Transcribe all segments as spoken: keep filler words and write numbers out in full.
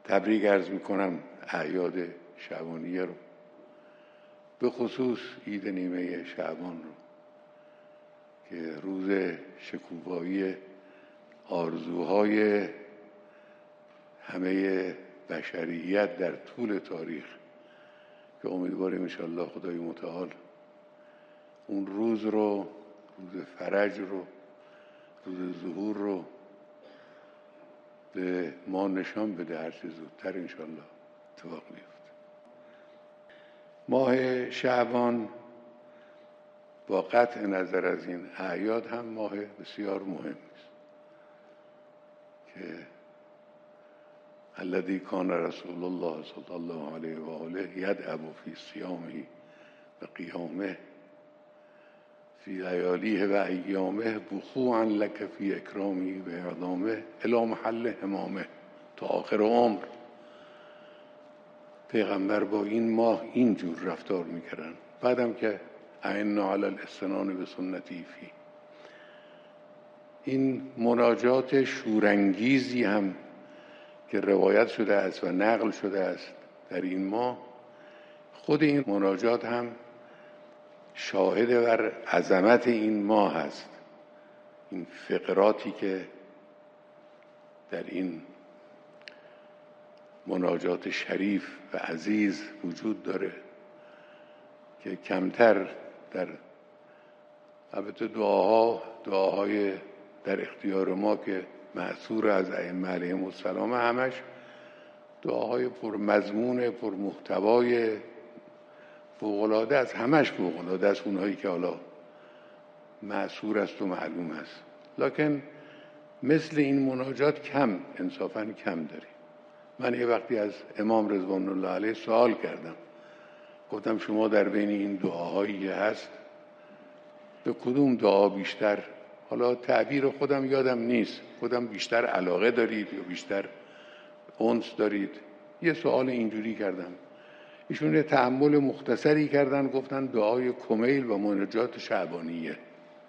تبریک عرض میکنم اعیاد شعبانیه رو، به خصوص عید نیمه شعبان رو که روز شکوفایی آرزوهای همه بشریت در طول تاریخ که امیدواریم انشاءالله خدای متعال اون روز رو، روز فرج رو، روز ظهور رو به ما نشان بده هر چه زودتر انشاءالله اتفاق بیفته. ماه شعبان با قطع نظر از این اعیاد هم ماه بسیار مهم است که الذی کان رسول الله صلی الله علیه و آله یدعو فی صیامه و قیامه فی لیالیه و ایامه بخوعا لک فی اکرامی و اعدامه الی محل همامه تا آخر عمر. پیغمبر با این ماه اینجور رفتار میکردن. بعدم که اعنا علی الاستنان به سنتی فی، این مناجات شورانگیزی هم که روایت شده است و نقل شده است در این ماه، خود این مناجات هم شاهد بر عظمت این ماه است. این فقراتی که در این مناجات شریف و عزیز وجود داره که کمتر در البته دعاها دعاهای در اختیار ما که مأثور از ائمه علیهم السلام، همش دعاهای پرمضمون پرمحتوای فوق‌العاده است، همش فوق‌العاده است اونهایی که حالا مأثور است و معلوم است، لکن مثل این مناجات کم، انصافاً کم داریم. من یه وقتی از امام رضوان الله علیه سوال کردم، گفتم شما در بین این دعاهایی که هست به کدوم دعا بیشتر، حالا تعبیر خودم یادم نیست، خودم بیشتر علاقه دارید یا بیشتر انس دارید؟ یه سوال اینجوری کردم. ایشون یه تأمل مختصری کردن، گفتن دعای کمیل و مناجات شعبانیه.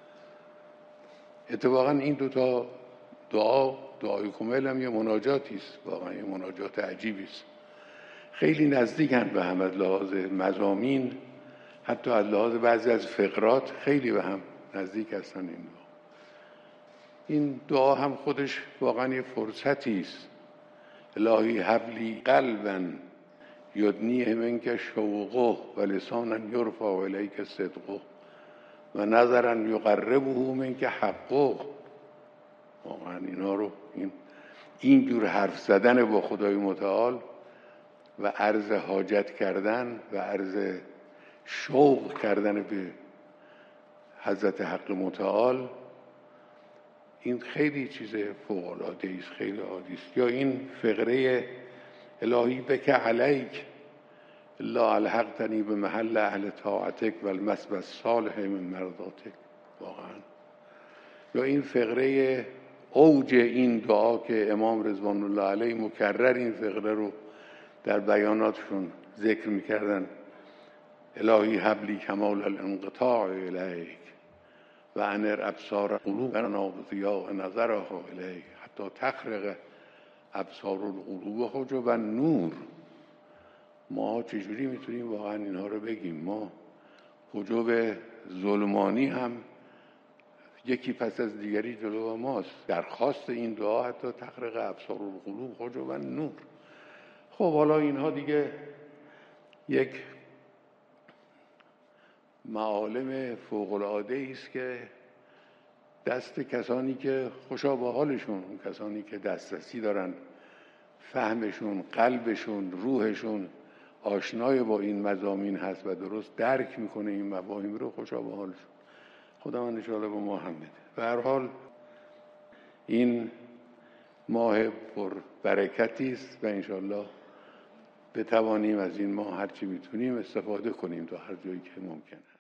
اتفاقا این دوتا دعا، دعای کمیل هم یه مناجاتی است، واقعا یه مناجات عجیبی است. خیلی نزدیکن به هم از لحاظ مضامین، حتی از لحاظ بعضی از فقرات خیلی به هم نزدیک هستن این دعا. این دعا هم خودش واقعا یه فرصتی است. الهی حبلی قلبا یدنیه منک شوقه و لسانا یرفع الیک صدقه و نظرا یقربه منک حقه. واقعا اینا رو، این اینجور حرف زدن با خدای متعال و عرض حاجت کردن و عرض شوق کردن به حضرت حق متعال، این خیلی چیز فوق‌العاده است، خیلی عالی است. یا این فقره الهی بک علیک الا الحقتنی به محل اهل طاعتک و المثوى الصالح من مرضاتک، واقعا. یا این فقره اوج این دعا که امام رضوان الله علیه مکرر این فقره رو در بیاناتشون ذکر میکردن، الهی حبلی کمال الانقطاع الیک و انر ابصار قلوبنا بضیاء نظرها الیک حتی تخرق ابصار القلوب حجب النور. ما چجوری میتونیم واقعا اینها رو بگیم؟ ما حجب ظلمانی هم یکی پس از دیگری جلو ماست. درخواست این دعا حتی تخرق ابصار القلوب حجب النور. خب حالا اینها دیگه یک معالم فوق‌العاده است که دست کسانی که خوشا با حالشون، کسانی که دسترسی دارن، فهمشون، قلبشون، روحشون آشنای با این مضامین هست و درست درک میکنه این مفاهیم رو، خوشا با حالشون. خدا من انشاءالله با ما هم بده. به هر حال این ماه پر برکتی است و انشاءالله بتوانیم از این ماه هر چی میتونیم استفاده کنیم تا هر جایی که ممکنه.